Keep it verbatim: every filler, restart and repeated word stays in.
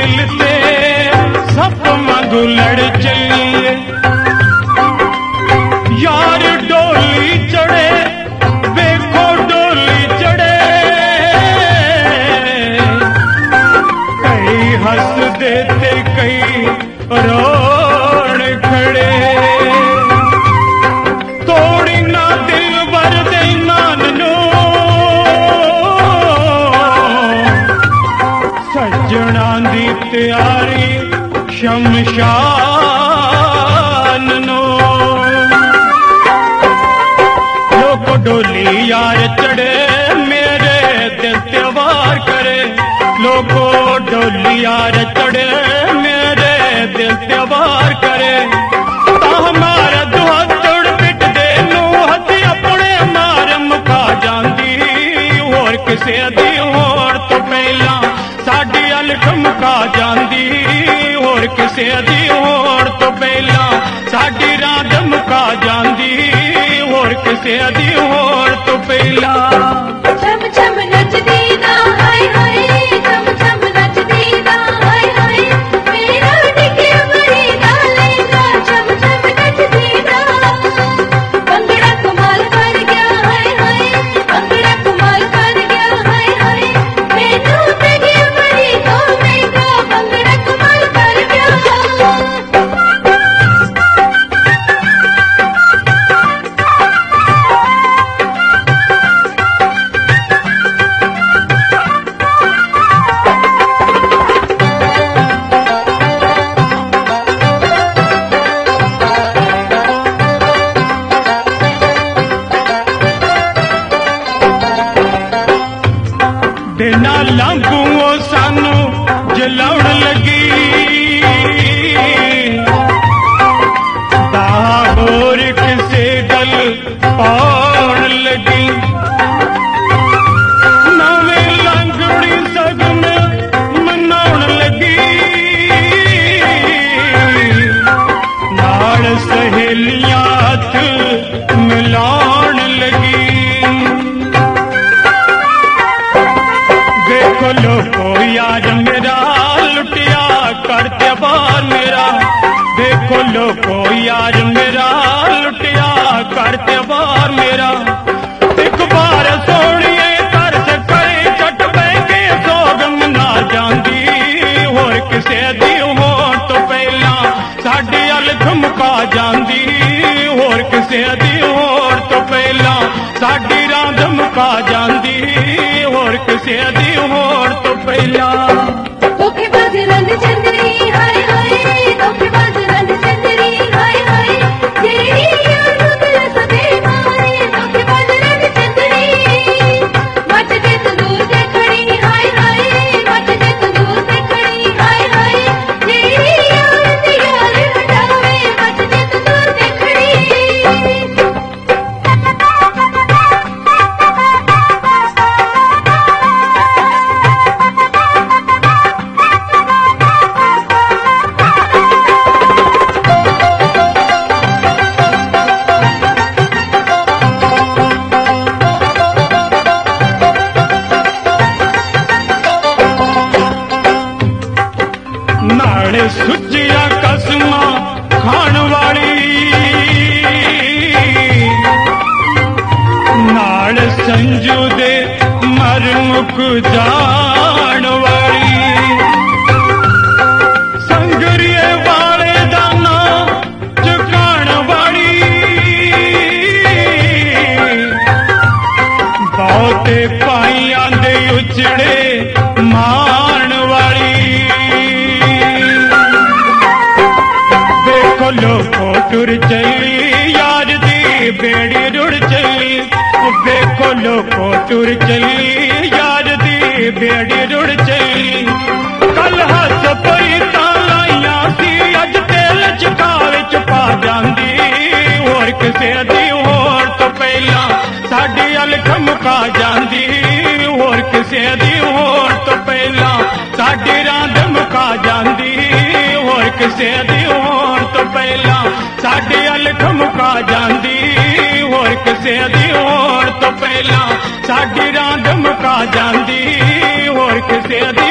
दिल ते सप वांगू लड़ चलिए यार डोली चढ़े देखो डोली चढ़े कई हंस देते कई रोण खड़े तोड़ी ना दिल भर दे नाननो सजना दी तैयारी शमशान नो लोग डोली यार चढ़े मेरे दिल त्योहार करे लोगो डोली यार चढ़े मेरे दिल त्योहार करे हमारा दुआ चढ़ पिट दे नू हथी अपने मार मुका जांदी होर किसे दी होर तो पहला साडी अलख मुका जांदी होर किसे दी होर तो पहला साडी रात मुका जांदी होर किसे दी होर तो पहला छम छम नचदी ना हाय हाय छम छम नचदी ना हाय हाय मेरा टिके बड़ी नाले ना छम छम नचदी ना भंगड़ा कमाल कर गया हाय हाय भंगड़ा कमाल कर गया हाय हाय मैनू टिके बड़ी नाले ना भंगड़ा कमाल कर गया बिना लांगूओ सानू जलाउण लगी होर किसे गल पाउण लगी नवें लांगड़ी सग में मनाउण लगी नाल सहेलियां हथ मिलाउण लगी देखो लोगो यार मेरा लुटिया करते बार मेरा देखो लोगो यार मेरा लुटिया करते बार मेरा एक बार सोनिए कर से करे चट बह के सोगम ना जांदी होर किसे दी होर तो पहला साडी अलख मुका जांदी होर किसे दी होर तो पहला साडी रांद मुका जांदी होर किसे दी होर तो पहला धोखेबाज रंग चंदरी हाय हाय धोखेबाज रंग चंदरी हाय हाय तेरी याद दिल सदे मारे धोखेबाज रंग चंदरी मच दे तू दूर से खड़ी हाय हाय मच दे तू दूर से खड़ी हाय हाय तेरी याद यार हटावे मच दे तू दूर से खड़ी नाले सुजिया कसमा खान वाली नाल संजू दे मर मुक जान वाली संगरिए वाले दाना चुकान वाली बहुते पाइयां दे उचड़े मान वाली देखो लोगो टुर चली यार दी बेड़ी रुड़ चली देखो लोगो टुर चली यार दी बेड़ी रुड़ चली कल हस पई तालाइया सी अज तेल चकावे च पा जांदी होर किसे दी होर तो पहला साडी अलख मुका जांदी होर किसे दी होर तो पहला साडी रांद मुका जांदी होर किसे दी होर तो पहला साडी अलख मुका जांदी होर किसे दी होर तो पहला साडी रांद मुका जांदी होर किसे दी